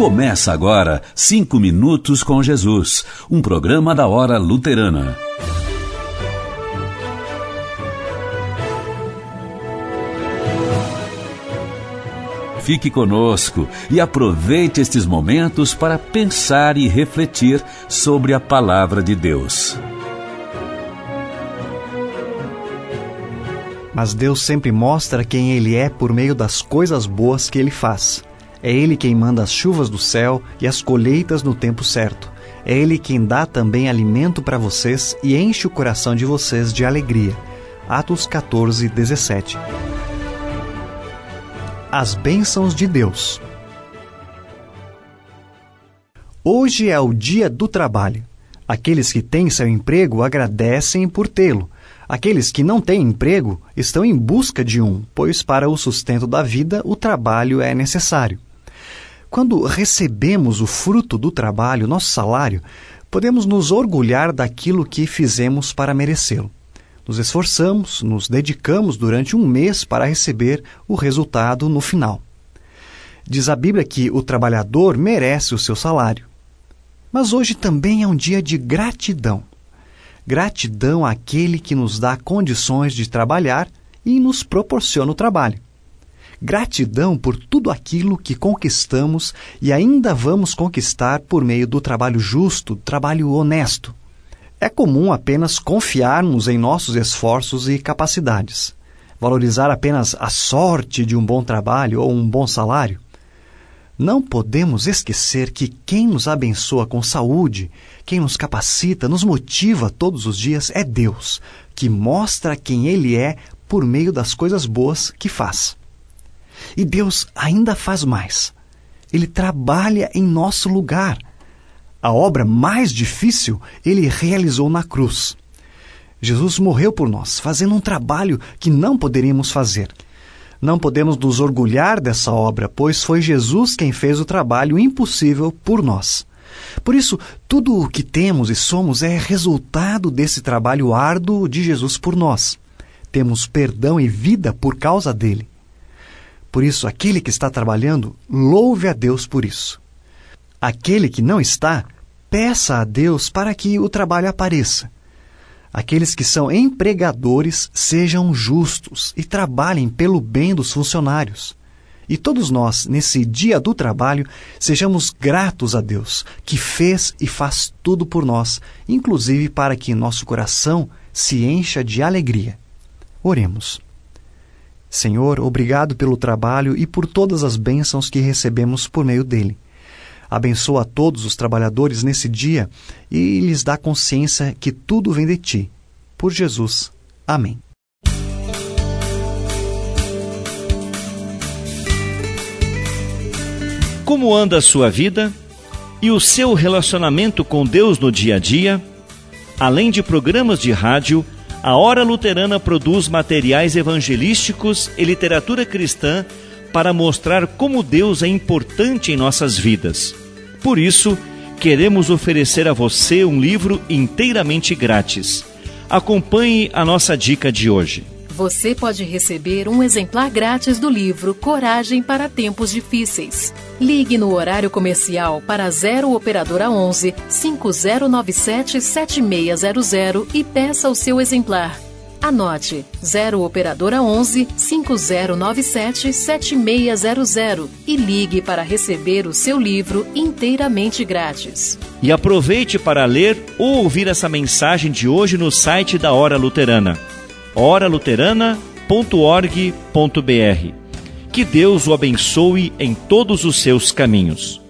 Começa agora 5 Minutos com Jesus, um programa da Hora Luterana. Fique conosco e aproveite estes momentos para pensar e refletir sobre a Palavra de Deus. Mas Deus sempre mostra quem Ele é por meio das coisas boas que Ele faz. É Ele quem manda as chuvas do céu e as colheitas no tempo certo. É Ele quem dá também alimento para vocês e enche o coração de vocês de alegria. Atos 14, 17. As bênçãos de Deus. Hoje é o dia do trabalho. Aqueles que têm seu emprego agradecem por tê-lo. Aqueles que não têm emprego estão em busca de um, pois para o sustento da vida o trabalho é necessário. Quando recebemos o fruto do trabalho, nosso salário, podemos nos orgulhar daquilo que fizemos para merecê-lo. Nos esforçamos, nos dedicamos durante um mês para receber o resultado no final. Diz a Bíblia que o trabalhador merece o seu salário. Mas hoje também é um dia de gratidão. Gratidão àquele que nos dá condições de trabalhar e nos proporciona o trabalho. Gratidão por tudo aquilo que conquistamos e ainda vamos conquistar por meio do trabalho justo, trabalho honesto. É comum apenas confiarmos em nossos esforços e capacidades. Valorizar apenas a sorte de um bom trabalho ou um bom salário. Não podemos esquecer que quem nos abençoa com saúde, quem nos capacita, nos motiva todos os dias é Deus, que mostra quem Ele é por meio das coisas boas que faz. E Deus ainda faz mais. Ele trabalha em nosso lugar. A obra mais difícil Ele realizou na cruz. Jesus morreu por nós, fazendo um trabalho que não poderíamos fazer. Não podemos nos orgulhar dessa obra, pois foi Jesus quem fez o trabalho impossível por nós. Por isso, tudo o que temos e somos é resultado desse trabalho árduo de Jesus por nós. Temos perdão e vida por causa dele. Por isso, aquele que está trabalhando, louve a Deus por isso. Aquele que não está, peça a Deus para que o trabalho apareça. Aqueles que são empregadores sejam justos e trabalhem pelo bem dos funcionários. E todos nós, nesse dia do trabalho, sejamos gratos a Deus, que fez e faz tudo por nós, inclusive para que nosso coração se encha de alegria. Oremos. Senhor, obrigado pelo trabalho e por todas as bênçãos que recebemos por meio dele. Abençoa a todos os trabalhadores nesse dia e lhes dá consciência que tudo vem de ti. Por Jesus. Amém. Como anda a sua vida e o seu relacionamento com Deus no dia a dia? Além de programas de rádio, a Hora Luterana produz materiais evangelísticos e literatura cristã para mostrar como Deus é importante em nossas vidas. Por isso, queremos oferecer a você um livro inteiramente grátis. Acompanhe a nossa dica de hoje. Você pode receber um exemplar grátis do livro Coragem para Tempos Difíceis. Ligue no horário comercial para 0 Operadora 11 5097 7600 e peça o seu exemplar. Anote 0 Operadora 11 5097 7600 e ligue para receber o seu livro inteiramente grátis. E aproveite para ler ou ouvir essa mensagem de hoje no site da Hora Luterana, oraluterana.org.br. Que Deus o abençoe em todos os seus caminhos.